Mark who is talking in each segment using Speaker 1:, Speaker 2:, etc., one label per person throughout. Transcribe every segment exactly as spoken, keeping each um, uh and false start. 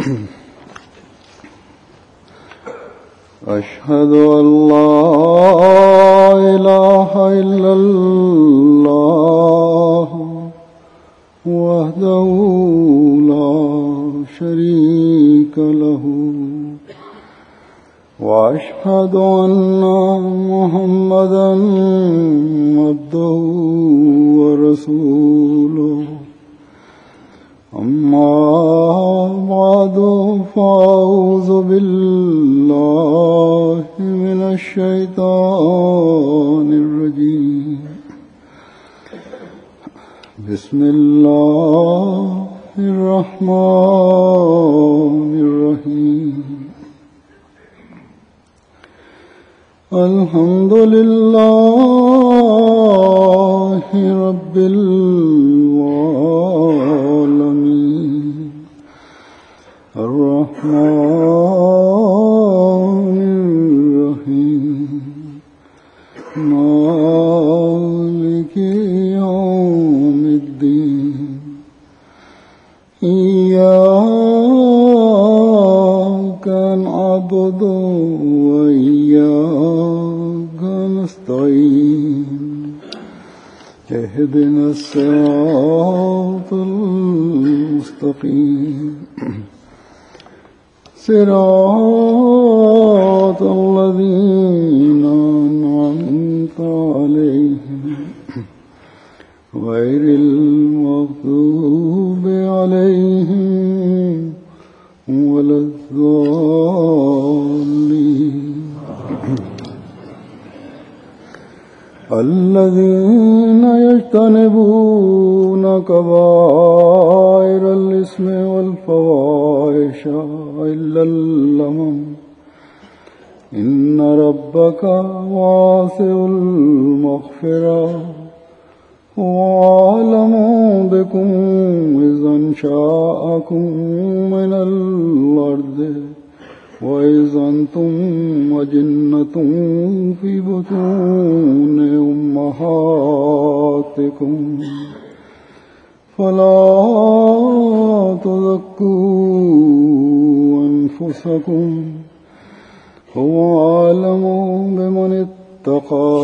Speaker 1: أشهد أن لا إله إلا الله وحده لا شريك له وأشهد أن محمدا عبده ورسوله أما بعد فأعوذ بالله من الشيطان الرجيم بسم الله الرحمن الرحيم الحمد لله رب العالمين الرحمن الرحيم مالك يوم الدين إياك نعبد وإياك نستعين اهدنا الصراط المستقيم صراط الذين أنعمت عليهم غير المغضوب عليهم ولا الضالين الذين يجتنبون كبائر الإثم والفواحش إلا اللمم إن ربك واسع المغفرة وأعلم بكم إذا انشأكم من الأرض وإذا أنتم أجنة في بطون أمهاتكم فلا تزكوا أنفسكم هو أعلم بمن اتقى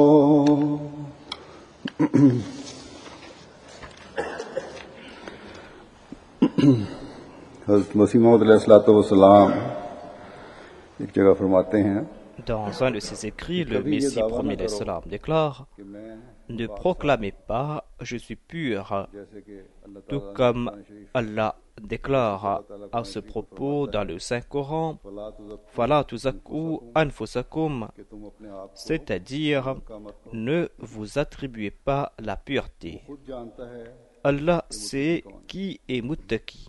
Speaker 1: हज़रत मसीह मौऊद अलैहिस्सलाम एक जगह फरमाते हैं
Speaker 2: Dans un de ses écrits, le Messie premier des Salam déclare: ne proclamez pas je suis pur, tout comme Allah déclare à ce propos dans le Saint-Coran, Fala tuzakku anfusakum, c'est-à-dire ne vous attribuez pas la pureté. Allah sait qui est muttaqi.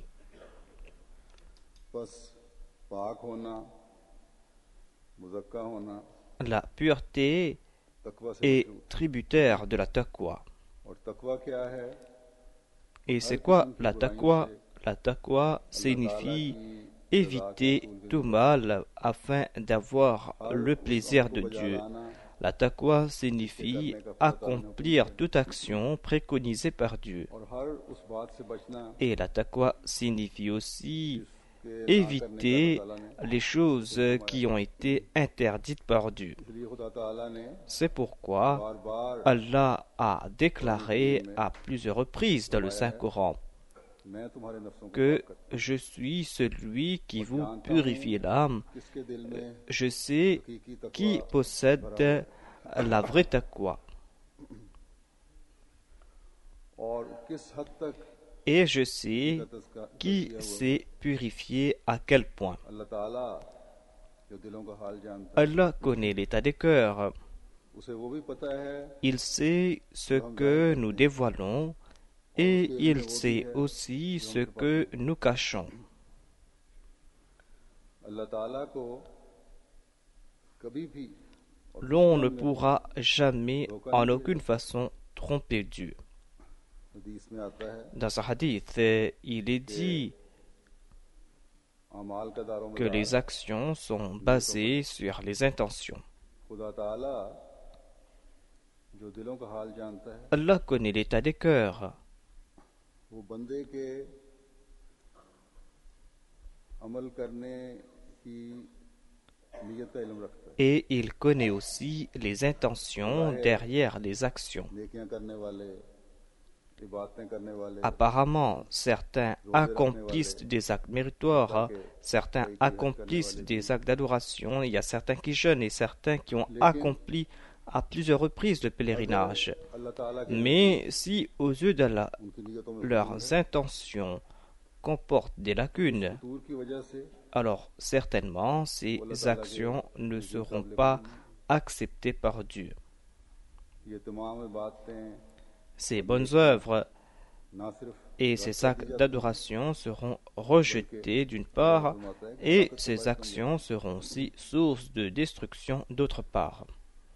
Speaker 2: La pureté est tributaire de la taqwa. Et c'est quoi la taqwa? La taqwa signifie éviter tout mal afin d'avoir le plaisir de Dieu. La taqwa signifie accomplir toute action préconisée par Dieu. Et la taqwa signifie aussi éviter les choses qui ont été interdites par Dieu. C'est pourquoi Allah a déclaré à plusieurs reprises dans le Saint-Coran que je suis celui qui vous purifie l'âme. Je sais qui possède la vraie taqwa. Et je sais qui s'est purifié à quel point. Allah connaît l'état des cœurs. Il sait ce que nous dévoilons et il sait aussi ce que nous cachons. L'on ne pourra jamais en aucune façon tromper Dieu. Dans ce hadith, il est dit que les actions sont basées sur les intentions. Allah connaît l'état des cœurs.
Speaker 1: अमल करने की नियत का इल्म रखता है
Speaker 2: Et il connaît aussi les intentions derrière les actions.
Speaker 1: नेकियां करने वाले इबादतें करने वाले
Speaker 2: Apparemment, certains accomplissent des actes méritoires, certains accomplissent des actes d'adoration, il y a certains qui jeûnent et certains qui ont accompli à plusieurs reprises le pèlerinage.
Speaker 1: अल्लाह ताला के
Speaker 2: Mais si aux yeux d'Allah,
Speaker 1: उनकी नियतों में
Speaker 2: leurs intentions comportent des lacunes,
Speaker 1: दूर की वजह से
Speaker 2: alors certainement ces actions ne seront pas acceptées par Dieu.
Speaker 1: ये तमाम बातें
Speaker 2: Ces bonnes œuvres
Speaker 1: ना सिर्फ
Speaker 2: et ces actes d'adoration seront rejetés d'une part, et ces actions seront aussi source de destruction d'autre part.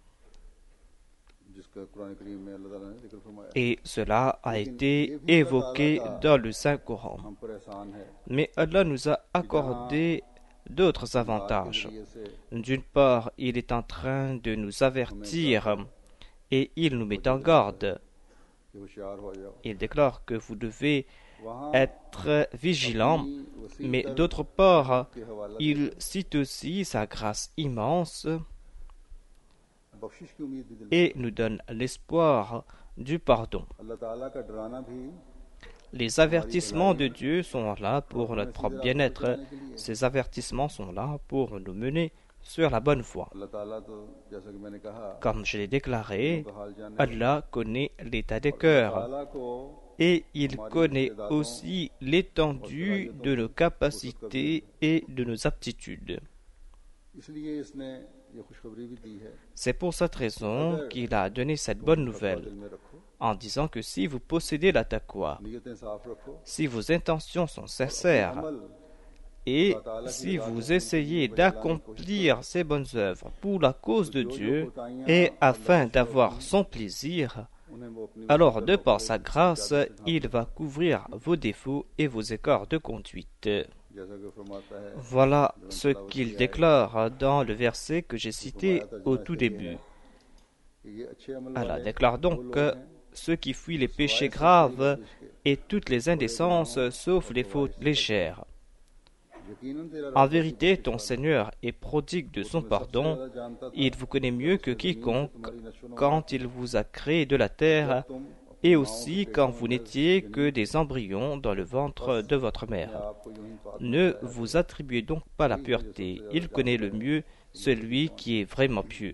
Speaker 1: जिसका कुरान करीम में अल्लाह ताला ने जिक्र फरमाया
Speaker 2: Et cela a été évoqué dans le Saint-Coran.
Speaker 1: हम पर एहसान है
Speaker 2: Mais Allah nous a accordé d'autres avantages.
Speaker 1: ये से
Speaker 2: D'une part, il est en train de nous avertir et il nous met en garde.
Speaker 1: कि होशियार हो जाओ
Speaker 2: Il déclare que vous devez
Speaker 1: वहाँ
Speaker 2: être vigilant, mais d'autre part, il cite aussi sa grâce immense
Speaker 1: बख्शिश की उम्मीद भी दिल
Speaker 2: et nous donne l'espoir du pardon.
Speaker 1: अल्लाह ताला का डराना भी
Speaker 2: Les avertissements de Dieu sont là pour notre propre bien-être. Ces avertissements sont là pour nous mener sur la bonne voie.
Speaker 1: अल्लाह ताला तो जैसा कि मैंने कहा
Speaker 2: Comme je l'ai déclaré,
Speaker 1: तो हाल जाने
Speaker 2: Allah connaît l'état des cœurs
Speaker 1: ताला को
Speaker 2: et il connaît aussi l'étendue de nos capacités et de nos aptitudes.
Speaker 1: इसलिए इसने ये खुशखबरी भी दी है
Speaker 2: C'est pour cette raison qu'il a donné cette bonne nouvelle
Speaker 1: दिल में रखो
Speaker 2: en disant que si vous possédez la taqwa,
Speaker 1: नियतें साफ रखो
Speaker 2: si vos intentions sont sincères
Speaker 1: अमल
Speaker 2: et si vous essayez d'accomplir ces bonnes œuvres pour la cause de Dieu et afin d'avoir son plaisir,
Speaker 1: उन्हें वो अपनी
Speaker 2: alors de par sa grâce, il va couvrir vos défauts et vos écarts de conduite.
Speaker 1: जैसा कि फरमाता है
Speaker 2: Voilà ce qu'il déclare dans le verset que j'ai cité au tout début.
Speaker 1: कि ये अच्छे अमल
Speaker 2: Allah
Speaker 1: वाले
Speaker 2: déclare donc que ceux qui fuient les péchés graves et toutes les indécences sauf les fautes légères.
Speaker 1: यकीनन तेरा
Speaker 2: En vérité, ton Seigneur est prodigue de son pardon.
Speaker 1: रब जानता था
Speaker 2: Il vous connaît mieux que quiconque quand il vous a créé de la terre et aussi quand vous n'étiez que des embryons dans le ventre de votre mère.
Speaker 1: आपको यूं ही पाक
Speaker 2: Ne vous attribuez donc pas la pureté. Il connaît le mieux celui qui est vraiment pieux.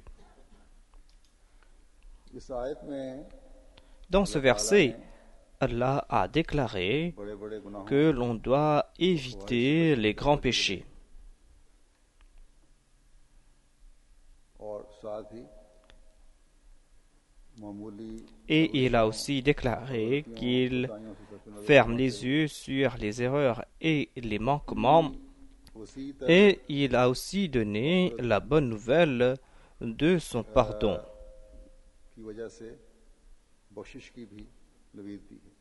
Speaker 1: इस आयत में
Speaker 2: Dans ce verset, Allah a déclaré
Speaker 1: बड़े बड़े गुनाहों
Speaker 2: que l'on doit éviter les grands péchés.
Speaker 1: और साथ ही मामूली
Speaker 2: Et il a aussi déclaré qu'il ferme les yeux sur les erreurs et les manquements.
Speaker 1: उसी तरह
Speaker 2: Et il a aussi donné la bonne nouvelle de son pardon.
Speaker 1: की वजह से बख्शिश की भी लवीद दी है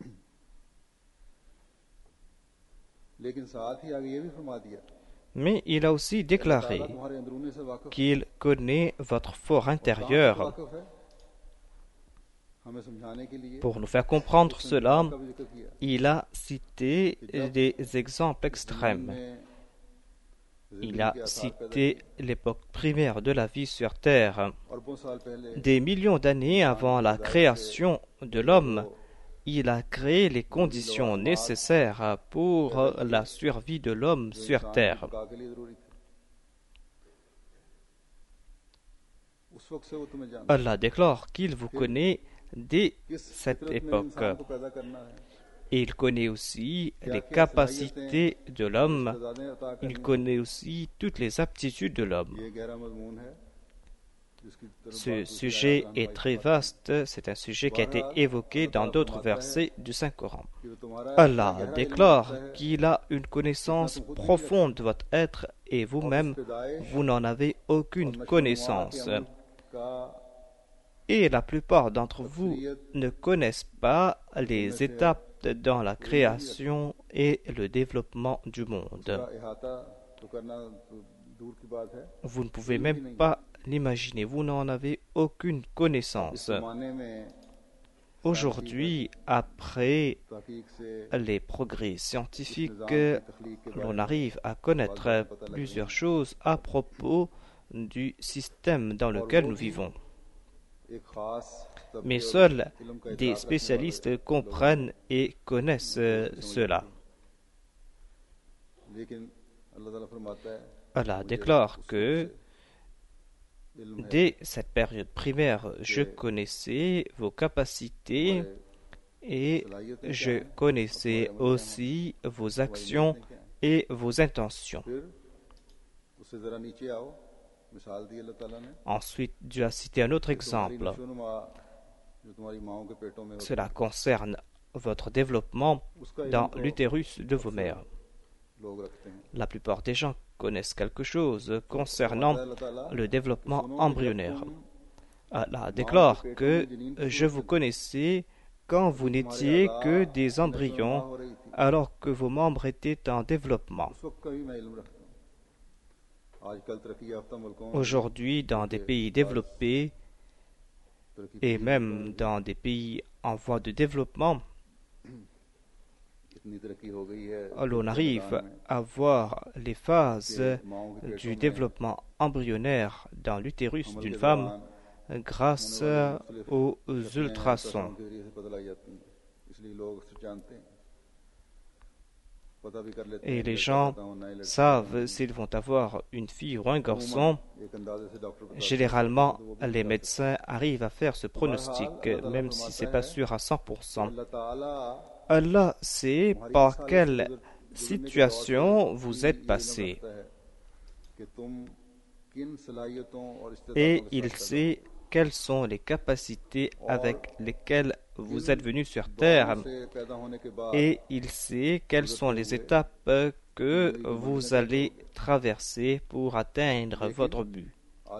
Speaker 1: लेकिन साथ ही आगे ये भी फरमा दिया
Speaker 2: Mais il a aussi déclaré
Speaker 1: ताला तुम्हारे अंदरूनी से वाकिफ
Speaker 2: qu'il connaît votre fort intérieur.
Speaker 1: वाकिफ है हमें समझाने के लिए
Speaker 2: Pour nous faire comprendre cela,
Speaker 1: का भी जिक्र किया
Speaker 2: il a cité des exemples extrêmes.
Speaker 1: में
Speaker 2: Il a cité l'époque primaire de la vie sur Terre.
Speaker 1: अरबों साल पहले
Speaker 2: Des millions d'années avant la création de l'homme, il a créé les conditions nécessaires pour la survie de l'homme sur Terre.
Speaker 1: बका के लिए जरूरी थे उस वक्त से वो तुम्हें जानता
Speaker 2: Allah déclare qu'il vous connaît dès
Speaker 1: किस
Speaker 2: cette
Speaker 1: फितरत में
Speaker 2: époque.
Speaker 1: इंसान को पैदा करना है
Speaker 2: Et il connaît aussi les capacités de l'homme.
Speaker 1: सजादें अता
Speaker 2: Il
Speaker 1: करनी
Speaker 2: connaît aussi toutes les aptitudes de l'homme.
Speaker 1: ये गहरा मजमून है जिसकी तरफ
Speaker 2: Ce
Speaker 1: बात दूसरी
Speaker 2: sujet
Speaker 1: आयत में
Speaker 2: est très vaste. C'est un sujet qui a été évoqué dans d'autres versets du Saint-Coran.
Speaker 1: कि वो तुम्हारा
Speaker 2: Allah
Speaker 1: गहरा इल्म
Speaker 2: déclare
Speaker 1: रखता है,
Speaker 2: qu'il a une connaissance profonde de votre être et vous-même, vous n'en avez aucune connaissance.
Speaker 1: का
Speaker 2: Et la plupart d'entre vous ne connaissent pas les étapes dans la création et le développement du monde.
Speaker 1: का इहाता तो करना तो दूर की बात है
Speaker 2: Vous ne pouvez même pas l'imaginer, vous n'en avez aucune
Speaker 1: इस
Speaker 2: connaissance.
Speaker 1: जमाने में
Speaker 2: Aujourd'hui, après les progrès scientifiques, l'on arrive à connaître plusieurs choses à propos du système dans lequel nous vivons. Mais seuls des spécialistes comprennent et connaissent cela. Allah déclare que dès cette période primaire, je connaissais vos capacités et je connaissais aussi vos actions et vos intentions. Ensuite, Dieu a cité un autre exemple. Cela concerne votre développement dans l'utérus de vos mères. La plupart des gens connaissent quelque chose concernant le développement embryonnaire. Allah déclare que je vous connaissais quand vous n'étiez que des embryons alors que vos membres étaient en développement. Aujourd'hui, dans des pays développés et même dans des pays en voie de développement, l'on arrive à voir les phases du développement embryonnaire dans l'utérus d'une femme grâce aux ultrasons. Et les gens savent s'ils vont avoir une fille ou un garçon. Généralement, les médecins arrivent à faire ce pronostic, même si ce n'est pas sûr à cent pour cent. Allah sait par quelle situation vous êtes passé. Et il sait quelles sont les capacités avec lesquelles vous êtes venu sur terre. Et il sait quelles sont les étapes que vous allez traverser pour atteindre votre but.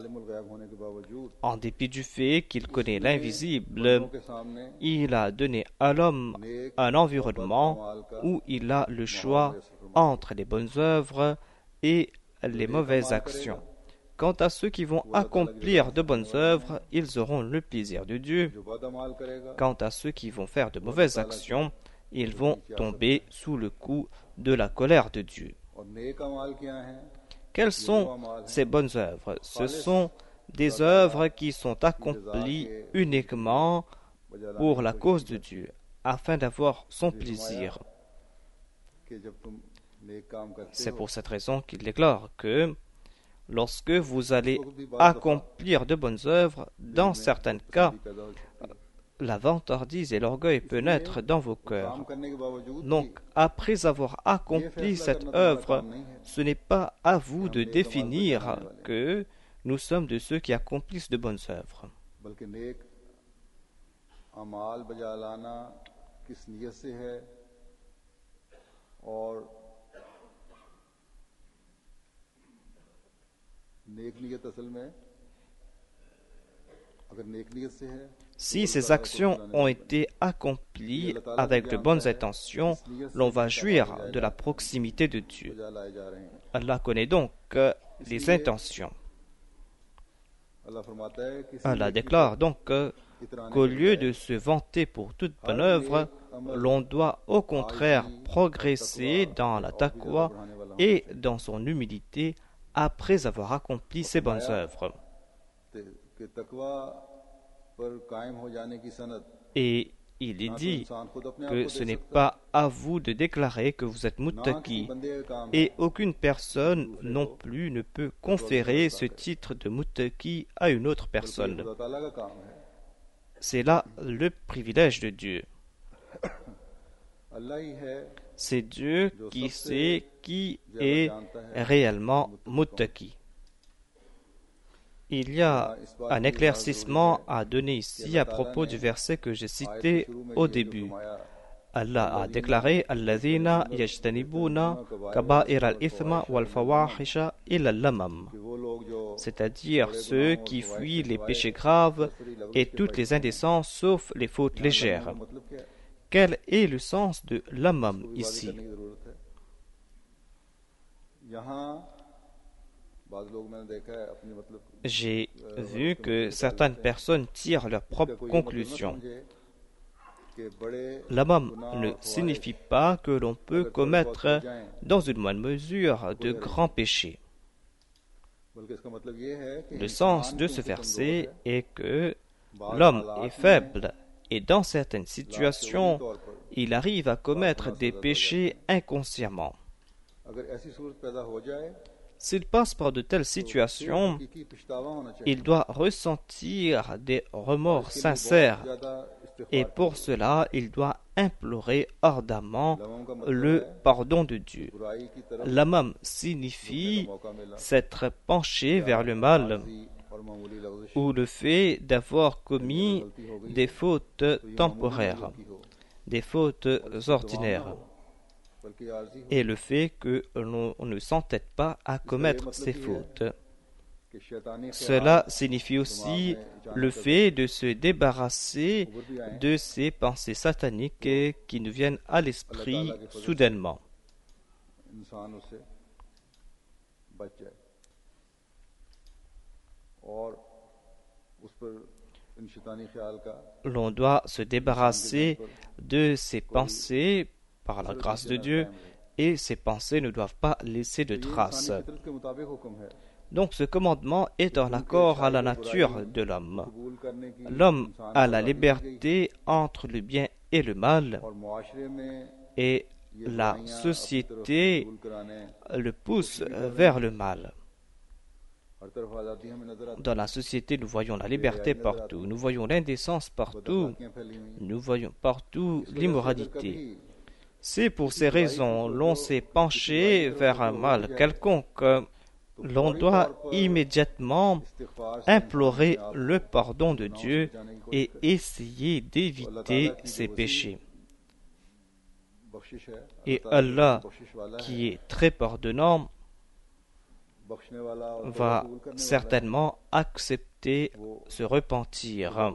Speaker 2: En dépit du fait qu'il connaît l'invisible, il a donné à l'homme un environnement où il a le choix entre les bonnes œuvres et les mauvaises actions. Quant à ceux qui vont accomplir de bonnes œuvres, ils auront le plaisir de Dieu. Quant à ceux qui vont faire de mauvaises actions, ils vont tomber sous le coup de la colère de Dieu. Quelles sont ces bonnes œuvres? Ce sont des œuvres qui sont accomplies uniquement pour la cause de Dieu, afin d'avoir son plaisir. C'est pour cette raison qu'il déclare que lorsque vous allez accomplir de bonnes œuvres, dans certains cas, la vantardise et l'orgueil peuvent naître dans vos cœurs. Donc, après avoir accompli cette œuvre, ce n'est pas à vous de définir que nous sommes de ceux qui accomplissent de bonnes œuvres. Si ces actions ont été accomplies avec de bonnes intentions, l'on va jouir de la proximité de Dieu. Allah connaît donc les intentions. Allah déclare donc qu'au lieu de se vanter pour toute bonne œuvre, l'on doit au contraire progresser dans la taqwa et dans son humilité après avoir accompli ces bonnes œuvres. Et il est dit que ce n'est pas à vous de déclarer que vous êtes muttaqi, et aucune personne non plus ne peut conférer ce titre de muttaqi à une autre personne. C'est là le privilège de Dieu. C'est Dieu qui sait qui est réellement muttaqi. Il y a un éclaircissement à donner ici à propos du verset que j'ai cité au début. Allah a déclaré Alladhina yajtanibuna kaba'ir al-ithma wal-fawahisha illa al-lamam, c'est-à-dire ceux qui fuient les péchés graves et toutes les indécences sauf les fautes légères. Quel est le sens de lamam ici? J'ai vu que certaines personnes tirent leurs propres conclusions. L'hammam ne signifie pas que l'on peut commettre dans une moindre mesure de grands péchés. Le sens de ce verset est que l'homme est faible et dans certaines situations, il arrive à commettre des péchés inconsciemment. S'il passe par de telles situations, il doit ressentir des remords sincères et pour cela, il doit implorer ardemment le pardon de Dieu. L'hammam signifie s'être penché vers le mal ou le fait d'avoir commis des fautes temporaires, des fautes ordinaires, et le fait que l'on ne s'entête pas à commettre ces fautes. Cela signifie aussi le fait de se débarrasser de ces pensées sataniques qui nous viennent à l'esprit soudainement. L'on doit se débarrasser de ces pensées par la grâce de Dieu et ces pensées ne doivent pas laisser de traces. Donc ce commandement est en accord à la nature de l'homme. L'homme a la liberté entre le bien et le mal et la société le pousse vers le mal. Dans la société, nous voyons la liberté partout, nous voyons l'indécence partout, nous voyons partout l'immoralité. C'est pour ces raisons l'on s'est penché vers un mal quelconque. L'on doit immédiatement implorer le pardon de Dieu et essayer d'éviter ses péchés. Et Allah, qui est très pardonnant, va certainement accepter ce repentir.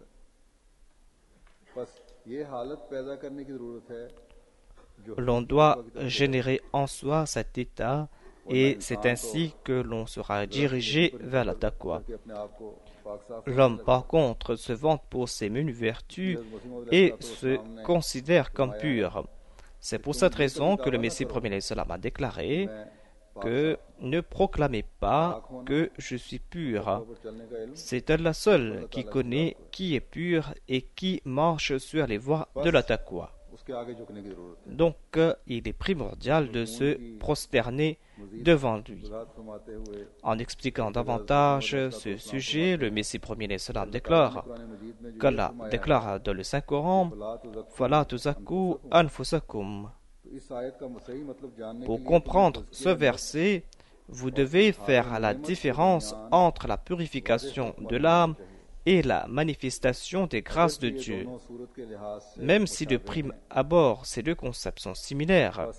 Speaker 2: L'on doit générer en soi cet état et c'est ainsi que l'on sera dirigé vers la taqwa. L'homme, par contre, se vante pour ses menues vertus et se considère comme pur. C'est pour cette raison que le Messie premier salam a déclaré que ne proclamez pas que je suis pur. C'est Allah seul qui connaît qui est pur et qui marche sur les voies de la taqwa. Donc, il est primordial de se prosterner devant lui. En expliquant davantage ce sujet, le Messie premier salam déclare qu'Allah déclare dans le Saint-Coran Fala tuzakku anfusakum. Pour comprendre ce verset, vous devez faire la différence entre la purification de l'âme et la manifestation des grâces de Dieu. Même si de prime abord ces deux concepts sont similaires,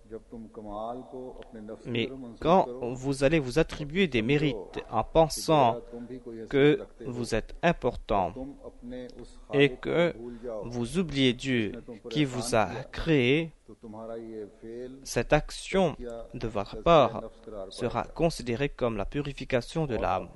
Speaker 2: mais quand vous allez vous attribuer des mérites en pensant que vous êtes important et que vous oubliez Dieu qui vous a créé, cette action de votre part sera considérée comme la purification de l'âme.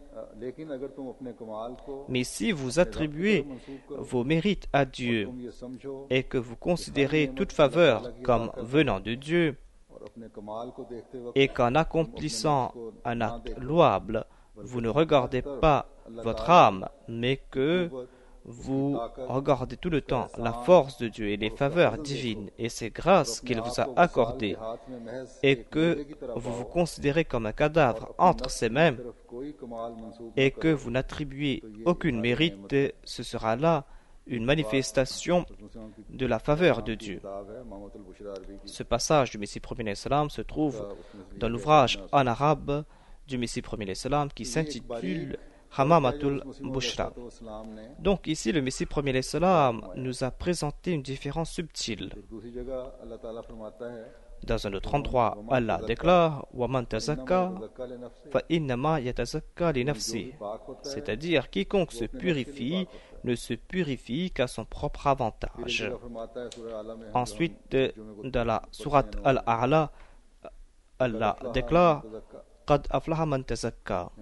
Speaker 2: Mais si vous attribuez vos mérites à Dieu et que vous considérez toute faveur comme venant de Dieu et qu'en accomplissant un acte louable, vous ne regardez pas votre âme, mais que vous regardez tout le temps la force de Dieu et les faveurs divines et ses grâces qu'il vous a accordées et que vous vous considérez comme un cadavre entre ses mains et que vous n'attribuez aucune mérite, ce sera là une manifestation de la faveur de Dieu. Ce passage du Messie premier salam se trouve dans l'ouvrage en arabe du Messie premier salam qui s'intitule Hamamatul Bushra. Donc ici le Messie premier salam nous a présenté une différence subtile. Dans un autre endroit, Allah déclare Waman tazakka fa innama yatazakka li nafsi. C'est-à-dire quiconque se purifie ne se purifie qu'à son propre avantage. Ensuite, dans la sourate Al-A'la, Allah déclare Qad aflaha man tazakka.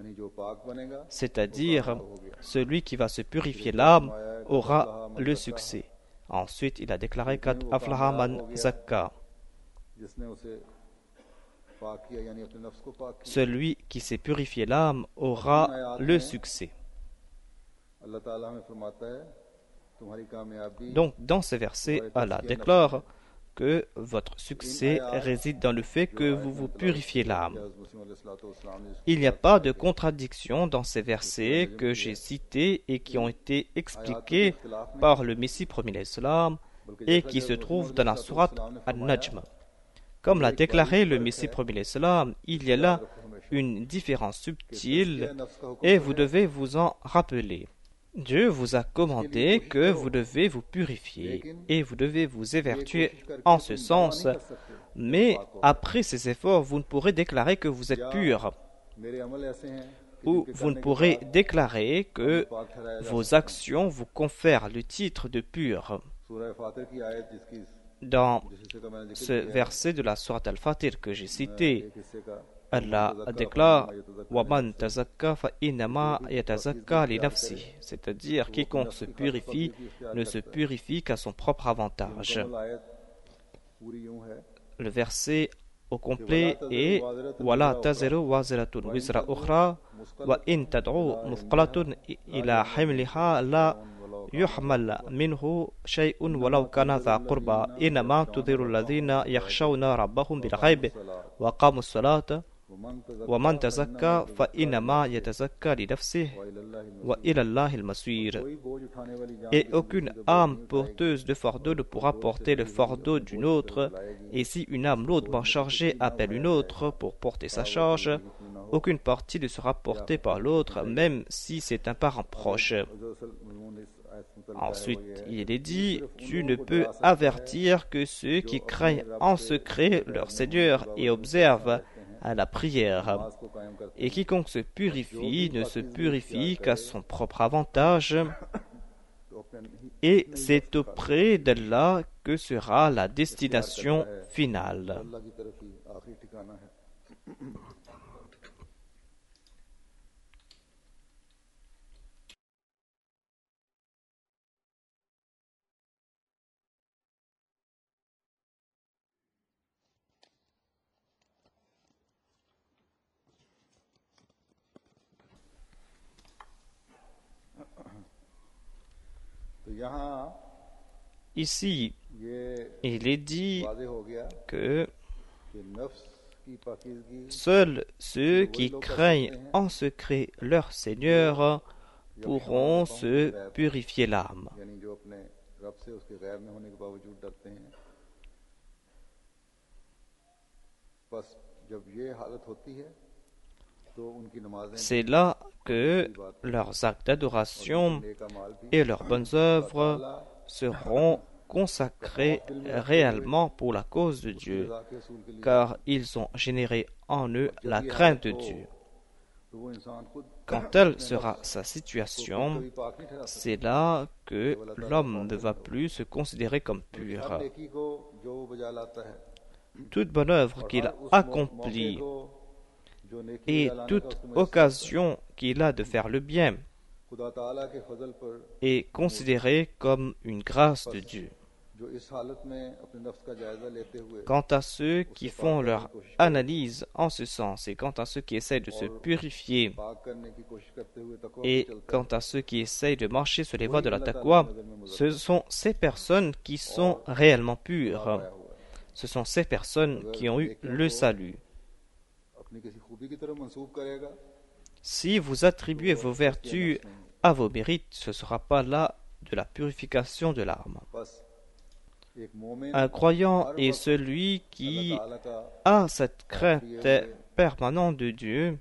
Speaker 2: C'est-à-dire celui qui va se purifier l'âme aura le succès. Ensuite, il a déclaré Qad aflaha man zakka.
Speaker 1: जिसने उसे पाक किया यानी अपने नफ्स को पाक किया
Speaker 2: Celui qui s'est purifié l'âme aura le succès.
Speaker 1: अल्लाह ताला हमें फरमाता है तुम्हारी कामयाबी
Speaker 2: Donc, dans ces versets, Allah déclare que votre succès réside dans le fait que vous vous purifiez l'âme. Il n'y a pas de contradiction dans ces versets que j'ai cités et qui ont été expliqués par le Messie premier l'Islam et qui se trouvent dans la sourate An-Najm. Comme l'a déclaré le Messie premier l'Islam, il y a là une différence subtile et vous devez vous en rappeler. Dieu vous a commandé que vous devez vous purifier et vous devez vous évertuer en ce sens, mais après ces efforts, vous ne pourrez déclarer que vous êtes pur, ou vous ne pourrez déclarer que vos actions vous confèrent le titre de pur. Dans ce verset de la sourate Al-Fatir que j'ai cité, Allah déclare Waman tazakka fa innama yatazakka li nafsi, c'est-à-dire quiconque se purifie ne se purifie qu'à son propre avantage. Le verset au complet est Wala taziru waziratun wizra ukhra wa in tad'u muthqalatun ila himliha la yuhmal minhu shay'un walaw kana dha qurba innama tudhiru alladhina yakhshawna rabbahum bil ghayb wa qamu as-salata وَمَنْ تَزَكَّى فَإِنَّمَا يَتَزَكَّى لِنَفْسِهِ وَإِلَى اللَّهِ الْمَصِيرُ. Et aucune âme porteuse de fardeau ne pourra porter le fardeau d'une autre, et si une âme lourdement chargée appelle une autre pour porter sa charge, aucune partie ne sera portée par l'autre, même si c'est un parent proche. Ensuite, il est dit, tu ne peux avertir que ceux qui craignent en secret leur Seigneur et observent à la prière. Et quiconque se purifie ne se purifie qu'à son propre avantage. Et c'est auprès d'Allah que sera la destination finale. Ici, il est dit que seuls ceux qui craignent en secret leur Seigneur pourront se purifier l'âme. C'est là que leurs actes d'adoration et leurs bonnes œuvres seront consacrés réellement pour la cause de Dieu, car ils ont généré en eux la crainte de Dieu. Quand telle sera sa situation, c'est là que l'homme ne va plus se considérer comme pur. Toute bonne œuvre qu'il accomplit et toute occasion qu'il a de faire le bien est considérée comme une grâce de Dieu. Quant à ceux qui font leur analyse en ce sens et quant à ceux qui essayent de se purifier et quant à ceux qui essayent de marcher sur les voies de la taqwa, ce sont ces personnes qui sont réellement pures. Ce sont ces personnes qui ont eu le salut. Si vous attribuez vos vertus à vos mérites, ce ne sera pas là de la purification de l'âme. Un croyant est celui qui a cette crainte permanente de Dieu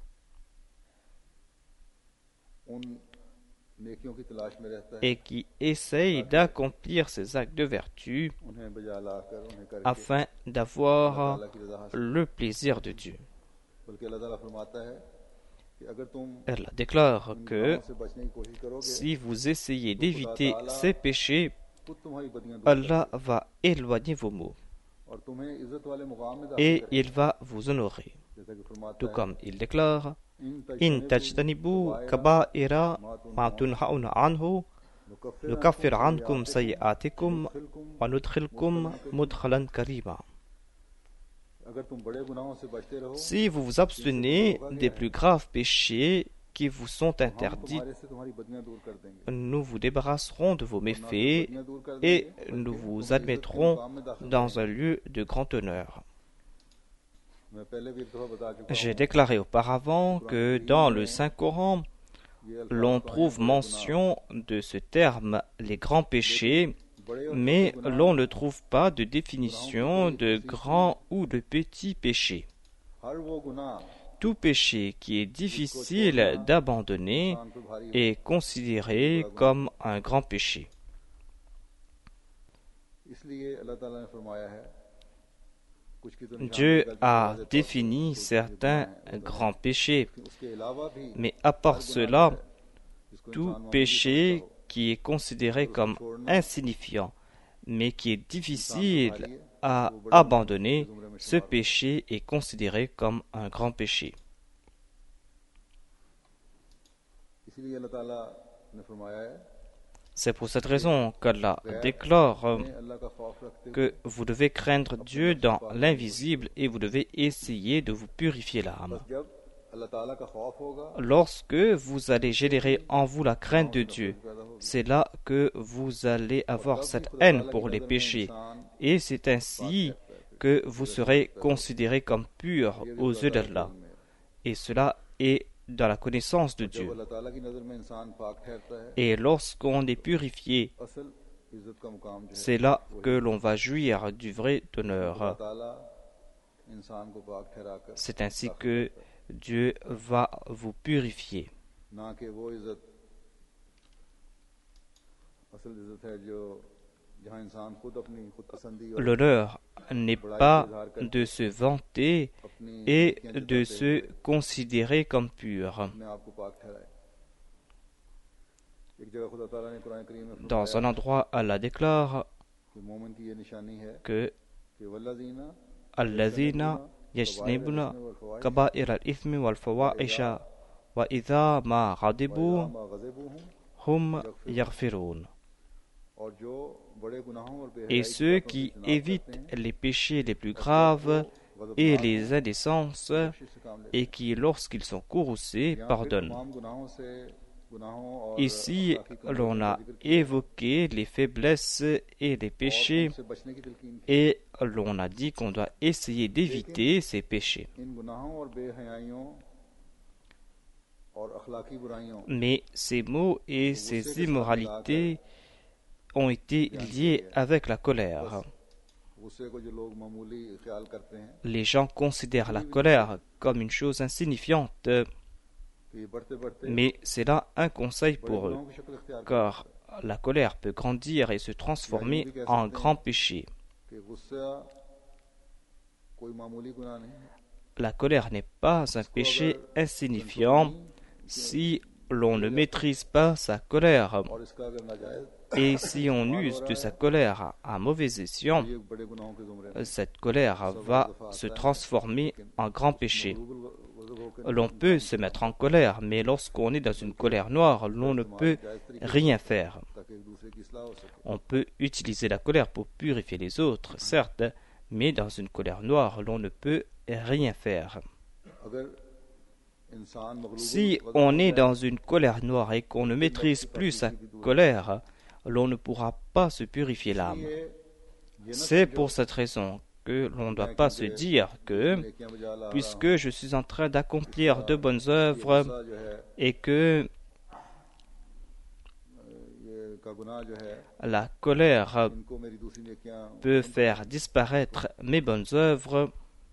Speaker 2: et qui essaye d'accomplir ses actes de vertu afin d'avoir le plaisir de Dieu. Elle déclare que si vous essayez d'éviter ces péchés, Allah va éloigner vos maux et il va vous honorer. Tout comme il déclare In tajtanibu kaba'ira ma tunhauna anhu نكفر عنكم سيئاتكم وندخلكم مدخلا كريما. Si vous vous abstenez des plus graves péchés qui vous sont interdits, nous vous débarrasserons de vos méfaits et nous vous admettrons dans un lieu de grand honneur. J'ai déclaré auparavant que dans le Saint-Coran, l'on trouve mention de ce terme « les grands péchés », mais l'on ne trouve pas de définition de grand ou de petit péché. Tout péché qui est difficile d'abandonner est considéré comme un grand péché. Dieu a défini certains grands péchés, mais à part cela, tout péché qui est considéré comme insignifiant, mais qui est difficile à abandonner, ce péché est considéré comme un grand péché. C'est pour cette raison qu'Allah déclare que vous devez craindre Dieu dans l'invisible et vous devez essayer de vous purifier l'âme. Lorsque vous allez générer en vous la crainte de Dieu, c'est là que vous allez avoir cette haine pour les péchés. Et c'est ainsi que vous serez considéré comme pur aux yeux d'Allah. Et cela est dans la connaissance de Dieu. Et lorsqu'on est purifié, c'est là que l'on va jouir du vrai honneur. C'est ainsi que Dieu va vous purifier. L'honneur n'est pas de se vanter et de se considérer comme pur. Dans un endroit, Allah déclare que Allazina yajnibuna kaba'ir al-ithmi wal-fawahisha wa idha ma ghadibu hum yaghfirun. Et ceux qui évitent les péchés les plus graves et les indécences et qui, lorsqu'ils sont courroucés, pardonnent. Ici, l'on a évoqué les faiblesses et les péchés et l'on a dit qu'on doit essayer d'éviter ces péchés. Mais ces maux et ces immoralités ont été liés avec la colère. Les gens considèrent la colère comme une chose insignifiante, mais c'est là un conseil pour eux, car la colère peut grandir et se transformer en grand péché. La colère n'est pas un péché insignifiant si l'on ne maîtrise pas sa colère. Et si on use de sa colère à mauvais escient, cette colère va se transformer en grand péché. L'on peut se mettre en colère, mais lorsqu'on est dans une colère noire, l'on ne peut rien faire. On peut utiliser la colère pour purifier les autres, certes, mais dans une colère noire, l'on ne peut rien faire. Si on est dans une colère noire et qu'on ne maîtrise plus sa colère, l'on ne pourra pas se purifier l'âme. C'est pour cette raison que l'on ne doit pas se dire que, puisque je suis en train d'accomplir de bonnes œuvres et que la colère peut faire disparaître mes bonnes œuvres,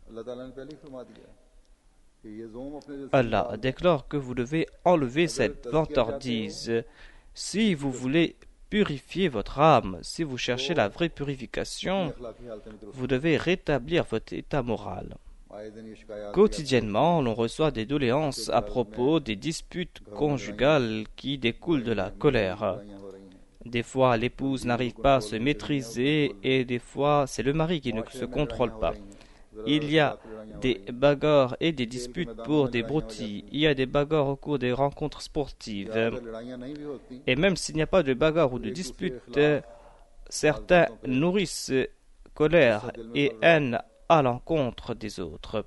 Speaker 2: Allah déclare que vous devez enlever cette vantardise. Si vous voulez purifier votre âme, si vous cherchez la vraie purification, vous devez rétablir votre état moral. Quotidiennement, l'on reçoit des doléances à propos des disputes conjugales qui découlent de la colère. Des fois, l'épouse n'arrive pas à se maîtriser et des fois, c'est le mari qui ne se contrôle pas. il y a des bagarres et des disputes pour des broutilles. Il y a des bagarres au cours des rencontres sportives. Et même s'il n'y a pas de bagarre ou de dispute, certains nourrissent colère et haine à l'encontre des autres.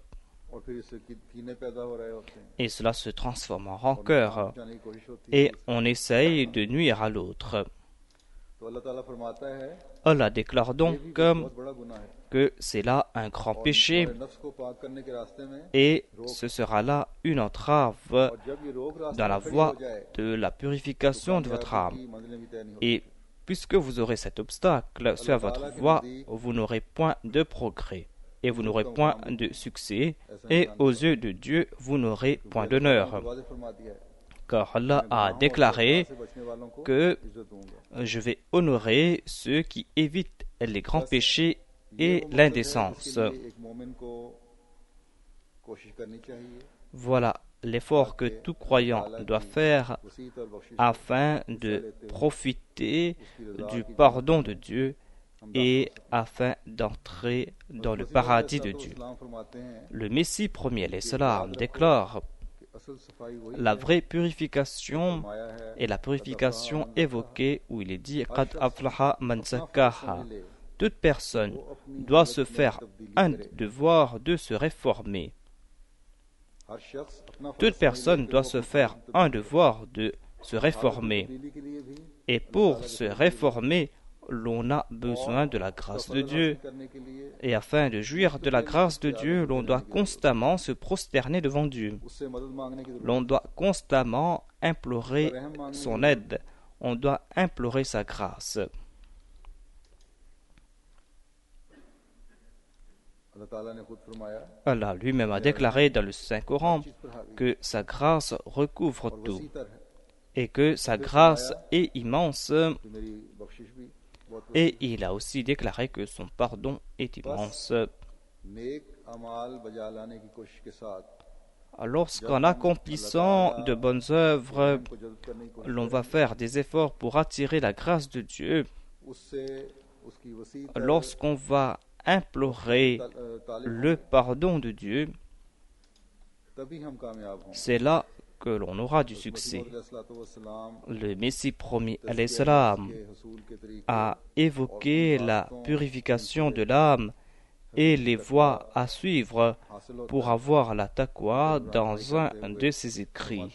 Speaker 2: Et cela se transforme en rancœur. Et on essaye de nuire à l'autre. Allah déclare donc que c'est là un grand péché et ce sera là une entrave dans la voie de la purification de votre âme. Et puisque vous aurez cet obstacle sur votre voie, vous n'aurez point de progrès et vous n'aurez point de succès et aux yeux de Dieu, vous n'aurez point d'honneur. Car Allah a déclaré que je vais honorer ceux qui évitent les grands péchés et l'indécence. Voilà l'effort que tout croyant doit faire afin de profiter du pardon de Dieu et afin d'entrer dans le paradis de Dieu. Le Messie premier, l'Islam, déclare: la vraie purification est la purification évoquée où il est dit Qad aflaha man zakkaha. Toute personne doit se faire un devoir de se réformer. Toute personne doit se faire un devoir de se réformer. Et pour se réformer, l'on a besoin de la grâce de Dieu. Et afin de jouir de la grâce de Dieu, l'on doit constamment se prosterner devant Dieu. L'on doit constamment implorer son aide. On doit implorer sa grâce. Allah lui-même a déclaré dans le Saint-Coran que sa grâce recouvre tout et que sa grâce est immense. Et il a aussi déclaré que son pardon est immense. Lorsqu'en accomplissant de bonnes œuvres, l'on va faire des efforts pour attirer la grâce de Dieu, lorsqu'on va implorer le pardon de Dieu, c'est là que l'on aura du succès. Le Messie promis alayhi salam a évoqué la purification de l'âme et les voies à suivre pour avoir la taqwa dans un de ses écrits.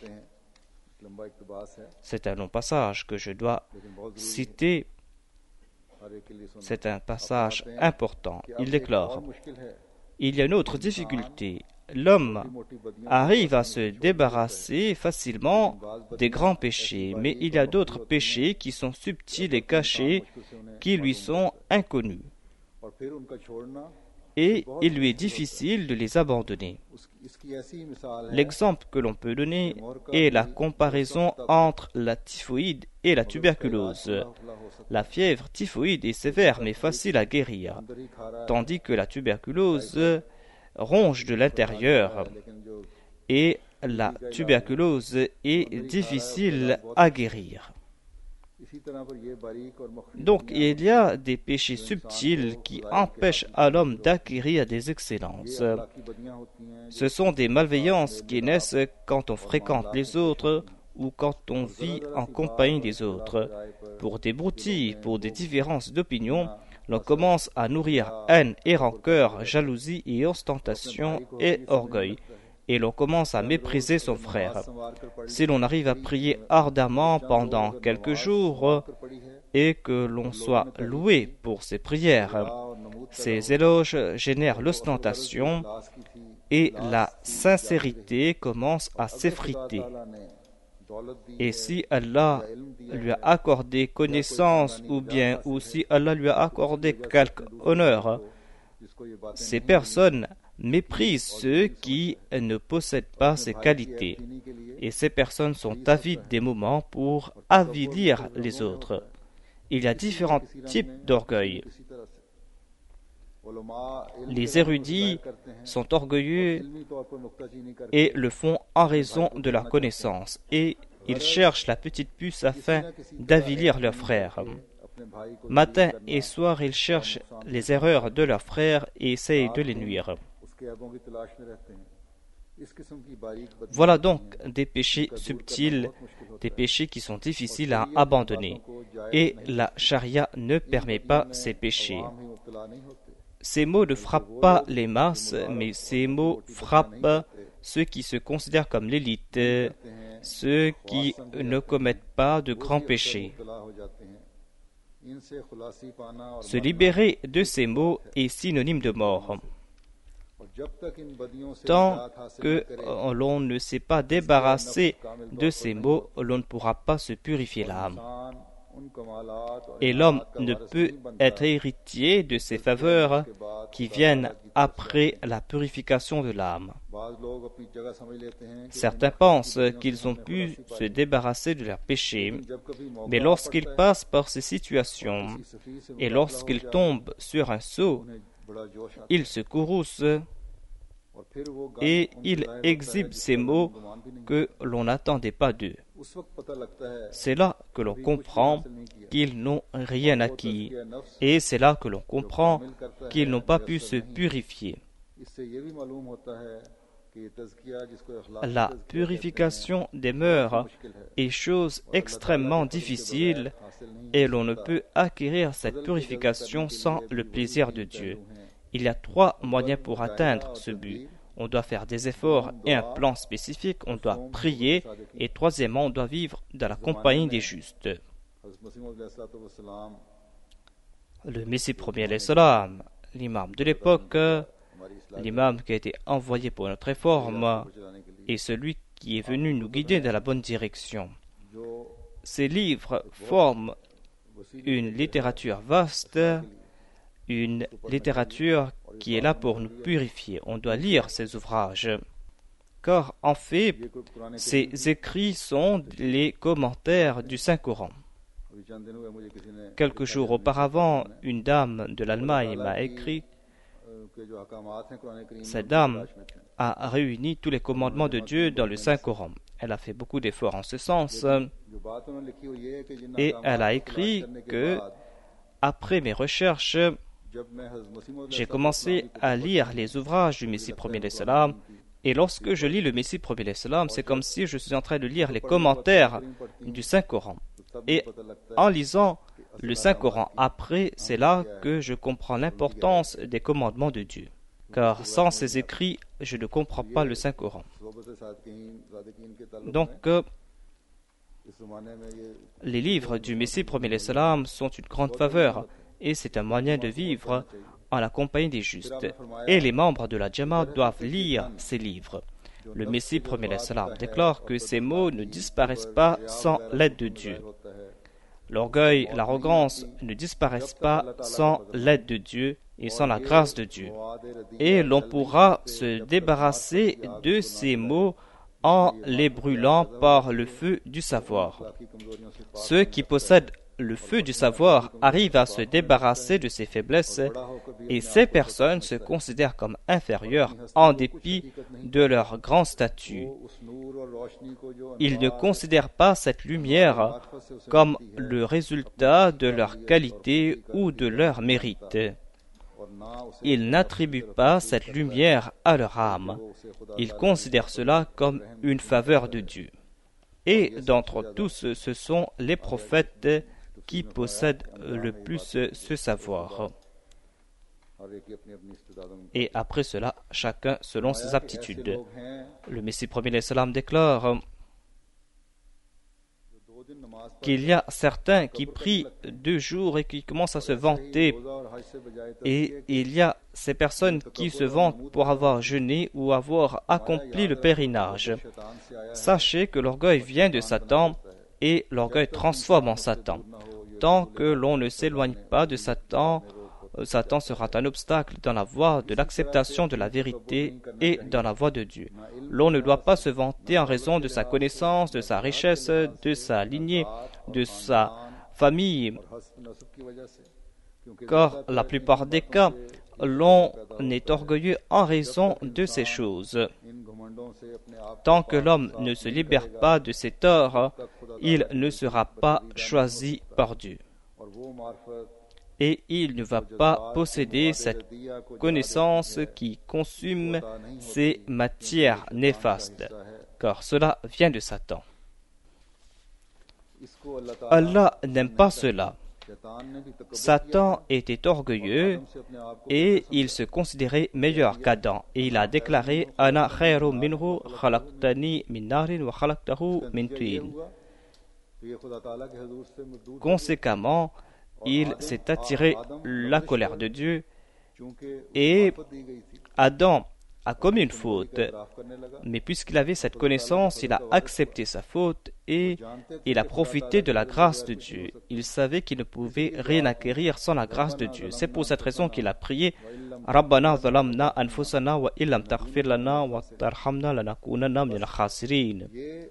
Speaker 2: C'est un long passage que je dois citer. C'est un passage important. Il déclare: il y a une autre difficulté. L'homme arrive à se débarrasser facilement des grands péchés, mais il y a d'autres péchés qui sont subtils et cachés, qui lui sont inconnus. Et il lui est difficile de les abandonner. L'exemple que l'on peut donner est la comparaison entre la typhoïde et la tuberculose. La fièvre typhoïde est sévère mais facile à guérir, tandis que la tuberculose ronge de l'intérieur et la tuberculose est difficile à guérir. Donc il y a des péchés subtils qui empêchent à l'homme d'acquérir des excellences. Ce sont des malveillances qui naissent quand on fréquente les autres ou quand on vit en compagnie des autres. Pour des broutilles, pour des différences d'opinion, l'on commence à nourrir haine et rancœur, jalousie et ostentation et orgueil. Et l'on commence à mépriser son frère. Si l'on arrive à prier ardemment pendant quelques jours et que l'on soit loué pour ses prières, ces éloges génèrent l'ostentation et la sincérité commence à s'effriter. Et si Allah lui a accordé connaissance ou bien ou si Allah lui a accordé quelque honneur, ces personnes méprisent ceux qui ne possèdent pas ces qualités. Et ces personnes sont avides des moments pour avilir les autres. Il y a différents types d'orgueil. Les érudits sont orgueilleux et le font en raison de leur connaissance. Et ils cherchent la petite puce afin d'avilir leurs frères. Matin et soir, ils cherchent les erreurs de leurs frères et essayent de les nuire. Voilà donc des péchés subtils, des péchés qui sont difficiles à abandonner. Et la charia ne permet pas ces péchés. Ces mots ne frappent pas les masses, mais ces mots frappent ceux qui se considèrent comme l'élite, ceux qui ne commettent pas de grands péchés. Se libérer de ces mots est synonyme de mort. Tant que l'on ne s'est pas débarrassé de ces mots, l'on ne pourra pas se purifier l'âme. Et l'homme ne peut être héritier de ces faveurs qui viennent après la purification de l'âme. Certains pensent qu'ils ont pu se débarrasser de leurs péchés, mais lorsqu'ils passent par ces situations et lorsqu'ils tombent sur un seau, ils se courroucent et ils exhibent ces mots que l'on n'attendait pas d'eux. C'est là que l'on comprend qu'ils n'ont rien acquis, et c'est là que l'on comprend qu'ils n'ont pas pu se purifier. La purification des mœurs est chose extrêmement difficile, et l'on ne peut acquérir cette purification sans le plaisir de Dieu. Il y a trois moyens pour atteindre ce but. On doit faire des efforts et un plan spécifique, on doit prier, et troisièmement, on doit vivre dans la compagnie des justes. Le Messie premier alayhi salam, l'imam de l'époque, l'imam qui a été envoyé pour notre réforme, est celui qui est venu nous guider dans la bonne direction. Ces livres forment une littérature vaste, une littérature qui est là pour nous purifier. On doit lire ces ouvrages, car en fait, ces écrits sont les commentaires du Saint-Coran. Quelques jours auparavant, une dame de l'Allemagne m'a écrit. Cette dame a réuni tous les commandements de Dieu dans le Saint-Coran. Elle a fait beaucoup d'efforts en ce sens, et elle a écrit que, après mes recherches, j'ai commencé à lire les ouvrages du Messie premier alayhi salam, et lorsque je lis le Messie premier alayhi salam, c'est comme si je suis en train de lire les commentaires du Saint-Coran. Et en lisant le Saint-Coran après, c'est là que je comprends l'importance des commandements de Dieu. Car sans ces écrits, je ne comprends pas le Saint-Coran. Donc, euh, les livres du Messie premier alayhi salam sont une grande faveur, et c'est un moyen de vivre en la compagnie des justes. Et les membres de la Jamaat doivent lire ces livres. Le Messie premier alayhi salam déclare que ces mots ne disparaissent pas sans l'aide de Dieu. L'orgueil, l'arrogance ne disparaissent pas sans l'aide de Dieu et sans la grâce de Dieu. Et l'on pourra se débarrasser de ces mots en les brûlant par le feu du savoir. Ceux qui possèdent le feu du savoir arrive à se débarrasser de ses faiblesses, et ces personnes se considèrent comme inférieures en dépit de leur grand statut. Ils ne considèrent pas cette lumière comme le résultat de leur qualité ou de leur mérite. Ils n'attribuent pas cette lumière à leur âme. Ils considèrent cela comme une faveur de Dieu. Et d'entre tous, ce sont les prophètes qui possèdent le plus ce savoir. Et après cela, chacun selon ses aptitudes. Le Messie premier alayhi salam déclare qu'il y a certains qui prient deux jours et qui commencent à se vanter, et il y a ces personnes qui se vantent pour avoir jeûné ou avoir accompli le pèlerinage. Sachez que l'orgueil vient de Satan, et l'orgueil transforme en Satan. Tant que l'on ne s'éloigne pas de Satan, Satan sera un obstacle dans la voie de l'acceptation de la vérité et dans la voie de Dieu. L'on ne doit pas se vanter en raison de sa connaissance, de sa richesse, de sa lignée, de sa famille, car la plupart des cas, l'on est orgueilleux en raison de ces choses. Tant que l'homme ne se libère pas de ses torts, il ne sera pas choisi par Dieu. et il ne va pas posséder cette connaissance qui consume ces matières néfastes, car cela vient de Satan. Allah n'aime pas cela. Satan était orgueilleux et il se considérait meilleur qu'Adam. Et il a déclaré « Ana khayru minhu khalaqtani min narin wa khalaqtahu min tin ». Conséquemment, il s'est attiré la colère de Dieu et Adam a commis une faute. Mais puisqu'il avait cette connaissance, il a accepté sa faute et il a profité de la grâce de Dieu. Il savait qu'il ne pouvait rien acquérir sans la grâce de Dieu. C'est pour cette raison qu'il a prié « Rabbana zalamna anfusana wa illam taghfir lana wa tarhamna lanakunanna minal khasirin ».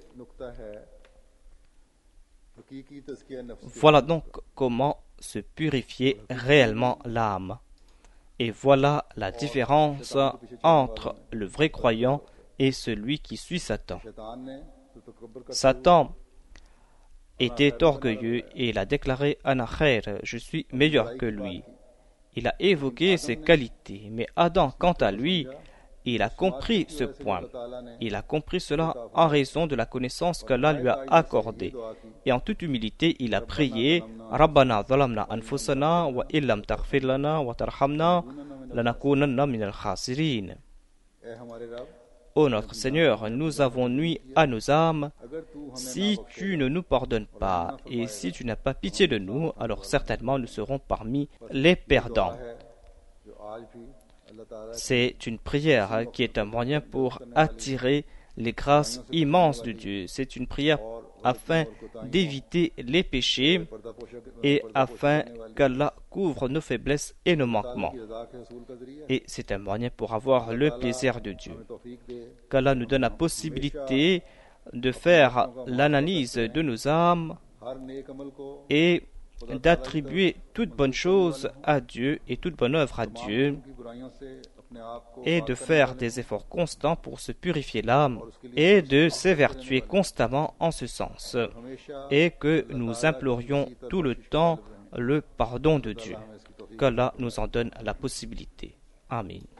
Speaker 2: Voilà donc comment se purifier réellement l'âme. Et voilà la différence entre le vrai croyant et celui qui suit Satan. Satan était orgueilleux et il a déclaré « Ana khair », je suis meilleur que lui. Il a évoqué ses qualités, mais Adam, quant à lui, il a compris ce point. Il a compris cela en raison de la connaissance qu'Allah lui a accordée. Et en toute humilité, il a prié « Rabbana zalamna anfusana wa illam taghfir lana wa tarhamna lanakunanna minal khasirin » Ô notre Seigneur, nous avons nui à nos âmes. Si tu ne nous pardonnes pas et si tu n'as pas pitié de nous, alors certainement nous serons parmi les perdants. C'est une prière qui est un moyen pour attirer les grâces immenses de Dieu. C'est une prière afin d'éviter les péchés et afin qu'Allah couvre nos faiblesses et nos manquements. Et c'est un moyen pour avoir le plaisir de Dieu. Qu'Allah nous donne la possibilité de faire l'analyse de nos âmes et d'attribuer toute bonne chose à Dieu et toute bonne œuvre à Dieu et de faire des efforts constants pour se purifier l'âme et de s'évertuer constamment en ce sens et que nous implorions tout le temps le pardon de Dieu. Qu'Allah nous en donne la possibilité. Amen.